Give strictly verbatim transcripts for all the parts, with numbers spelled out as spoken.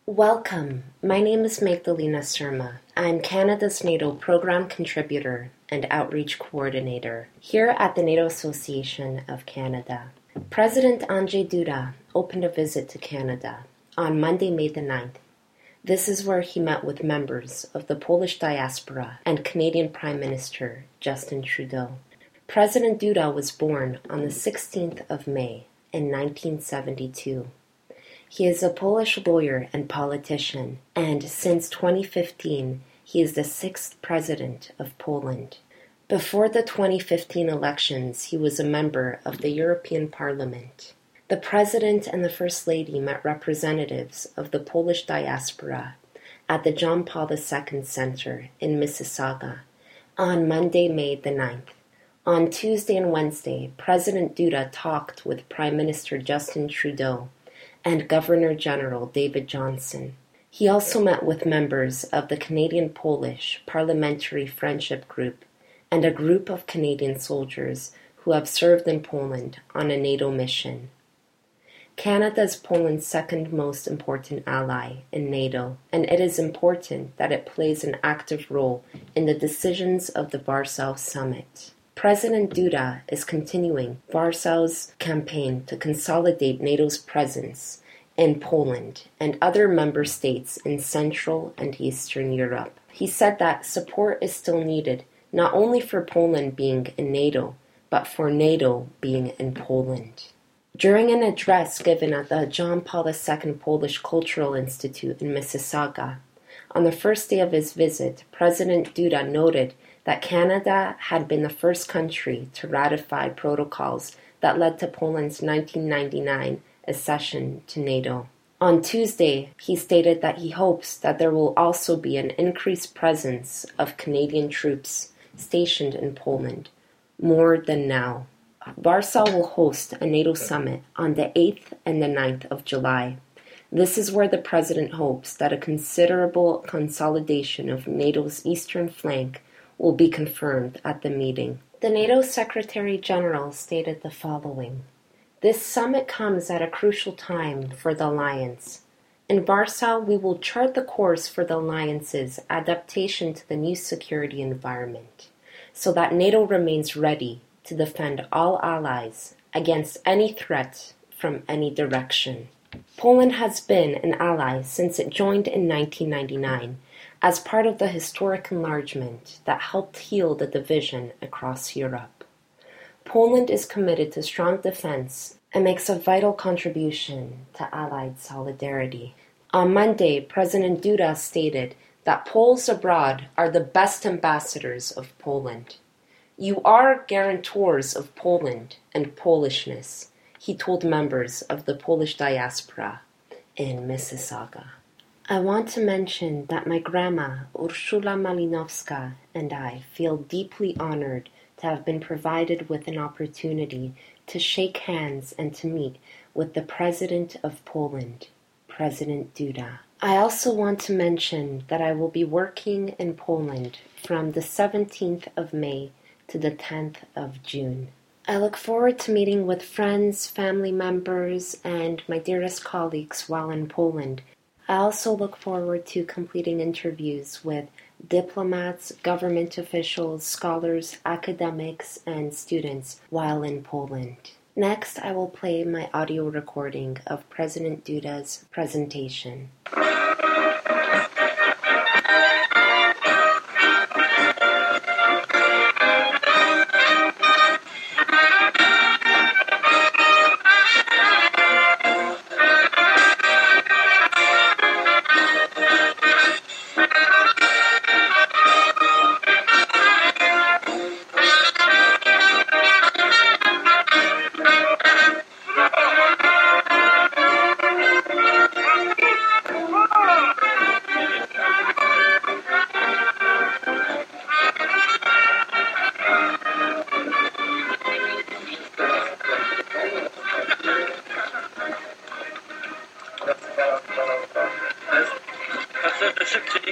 Welcome. My name is Magdalena Surma. I'm Canada's NATO Program Contributor and Outreach Coordinator here at the NATO Association of Canada. President Andrzej Duda opened a visit to Canada on Monday, May the ninth. This is where he met with members of the Polish diaspora and Canadian Prime Minister Justin Trudeau. President Duda was born on the sixteenth of May in nineteen seventy-two. He is a Polish lawyer and politician, and since twenty fifteen, he is the sixth president of Poland. Before the twenty fifteen elections, he was a member of the European Parliament. The President and the First Lady met representatives of the Polish diaspora at the John Paul the Second Center in Mississauga on Monday, May the ninth. On Tuesday and Wednesday, President Duda talked with Prime Minister Justin Trudeau and Governor-General David Johnston. He also met with members of the Canadian-Polish Parliamentary Friendship Group and a group of Canadian soldiers who have served in Poland on a NATO mission. Canada is Poland's second most important ally in NATO, and it is important that it plays an active role in the decisions of the Warsaw Summit. President Duda is continuing Warsaw's campaign to consolidate NATO's presence in Poland and other member states in Central and Eastern Europe. He said that support is still needed, not only for Poland being in NATO, but for NATO being in Poland. During an address given at the John Paul the Second Polish Cultural Institute in Mississauga, on the first day of his visit, President Duda noted that Canada had been the first country to ratify protocols that led to Poland's nineteen ninety-nine accession to NATO. On Tuesday, he stated that he hopes that there will also be an increased presence of Canadian troops stationed in Poland, more than now. Warsaw will host a NATO summit on the eighth and the ninth of July. This is where the President hopes that a considerable consolidation of NATO's eastern flank will be confirmed at the meeting. The NATO Secretary General stated the following: "This summit comes at a crucial time for the alliance. In Warsaw, we will chart the course for the alliance's adaptation to the new security environment, so that NATO remains ready to defend all allies against any threat from any direction." Poland has been an ally since it joined in nineteen ninety-nine, as part of the historic enlargement that helped heal the division across Europe. Poland is committed to strong defense and makes a vital contribution to Allied solidarity. On Monday, President Duda stated that Poles abroad are the best ambassadors of Poland. "You are guarantors of Poland and Polishness," he told members of the Polish diaspora in Mississauga. I want to mention that my grandma, Urszula Malinowska, and I feel deeply honored to have been provided with an opportunity to shake hands and to meet with the President of Poland, President Duda. I also want to mention that I will be working in Poland from the seventeenth of May to the tenth of June. I look forward to meeting with friends, family members, and my dearest colleagues while in Poland. I also look forward to completing interviews with diplomats, government officials, scholars, academics, and students while in Poland. Next, I will play my audio recording of President Duda's presentation. Szybciej.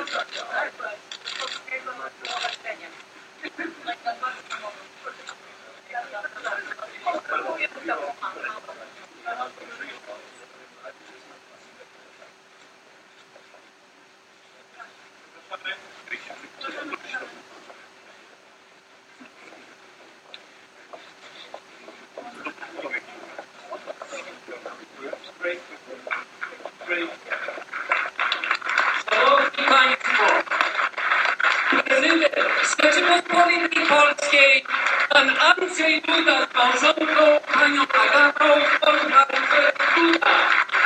Szanowni Państwo, prezydent Rzeczypospolitej Polskiej, pan Andrzej Duda z małżonką, panią Agatą Borchardt-Duda.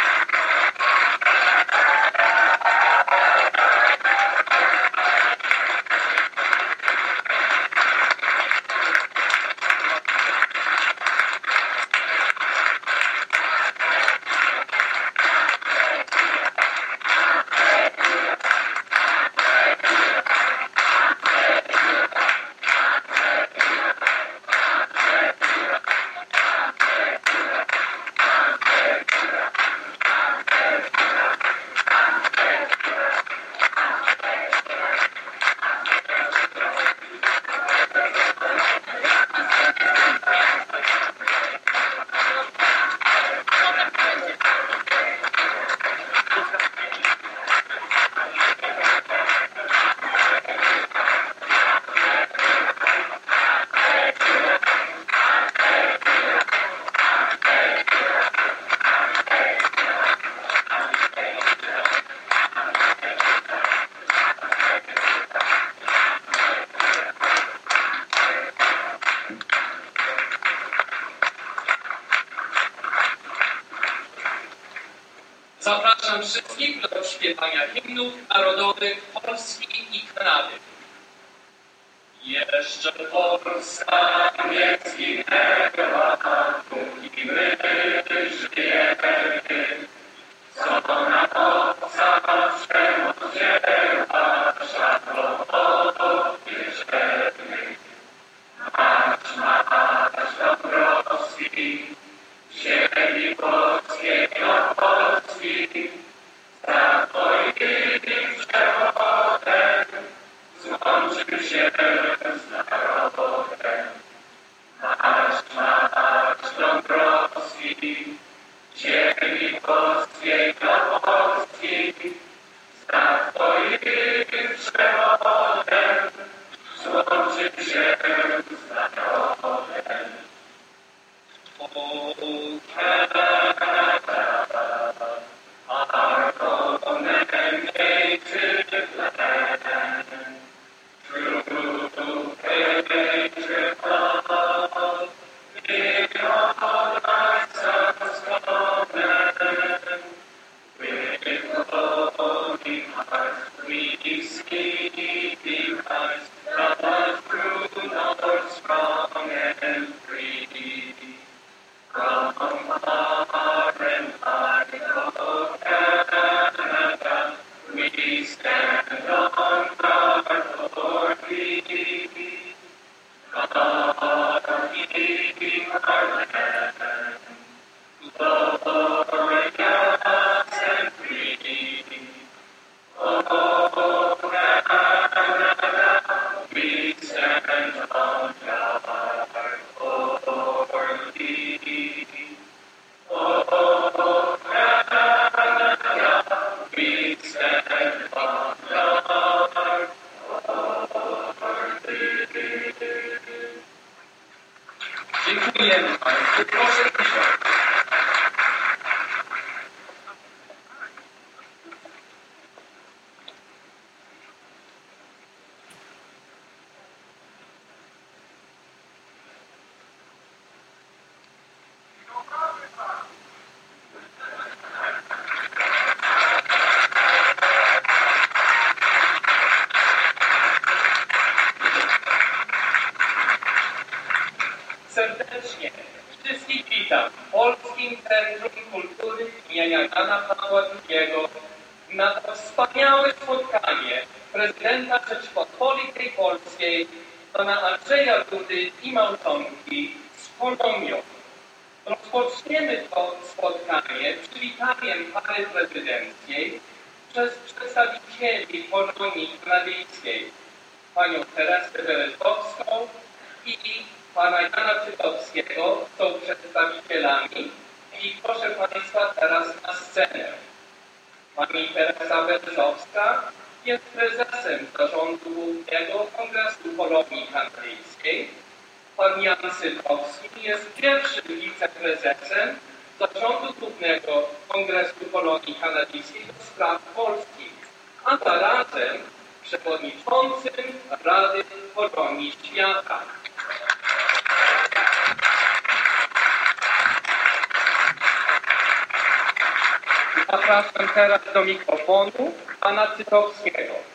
Zapraszam wszystkich do śpiewania hymnów narodowych Polski i Kanady. Jeszcze Polska nie zginęła, póki my żyjemy. Co nam obca przemoc wzięła, żadną odbierzemy. Marsz, marsz Dąbrowski, ziemi polskiej od Polski, za twoim przewodem złączył się z narodem. Marsz, marsz Dąbrowski, ziemi polskiej od Polski, za twoim przewodem złączył się z narodem. O Canada, our own and native land, true patriot love, in all thy sons command. With glowing hearts we see thee rise, the true North strong and free. From far and wide, O Canada, we stand on guard for thee. God keep our land, glorious and free. O Canada, we stand on guard for thee. O Canada, we stand on guard for thee. Dziękujemy Państwu. Proszę usiąść. Serdecznie wszystkich witam w Polskim Centrum Kultury imienia Jana Pawła drugiego na to wspaniałe spotkanie prezydenta Rzeczypospolitej Polskiej pana Andrzeja Dudy i małżonki z Polonią. Rozpoczniemy to spotkanie przywitaniem pary prezydenckiej, przez przedstawicieli Polonii Kanadyjskiej, panią Teresę Beretkowską i pana Jana Czytowskiego, są przedstawicielami i proszę Państwa teraz na scenę. Pani Teresa Beretkowska jest prezesem Zarządu Głównego Kongresu Polonii Kanadyjskiej. Pan Jan Czytowski jest pierwszym wiceprezesem Zarządu Głównego Kongresu Polonii Kanadyjskiej do spraw polskich, a zarazem przewodniczącym Rady Polonii Świata. Zapraszam teraz do mikrofonu pana Czytowskiego.